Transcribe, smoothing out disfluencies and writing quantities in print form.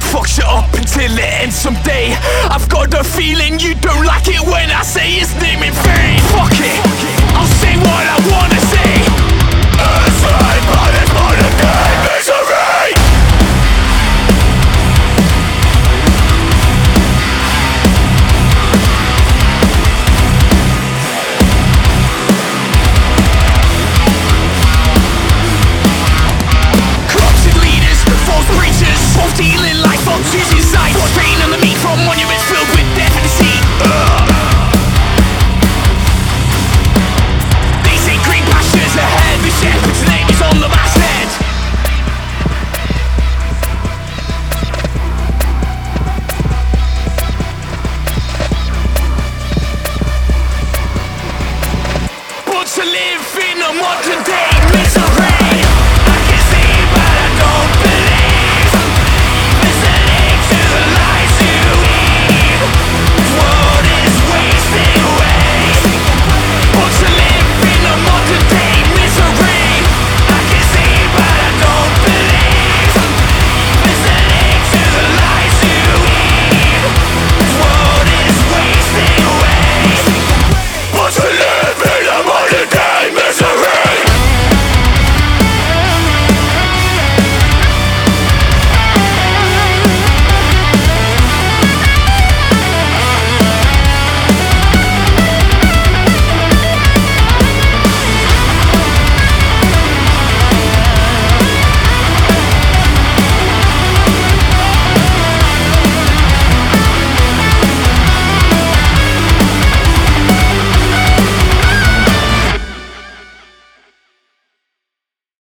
fuck shit up until it ends someday. I've got the feeling you don't like it when I say his name in vain. Fuck it, I'll say what I wanna say. Aside by this modern day misery. Corrupted leaders, false preachers, both dealing life on choosing sides. Strain on the meat from monuments filled with death and deceit. They say green pastures ahead, the shepherd's name is on the masthead. But to live in a modern day